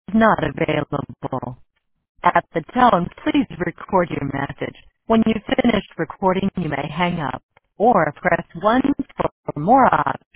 not available. At the tone, please record your message. When you've finished recording, you may hang up or press 1 for more options.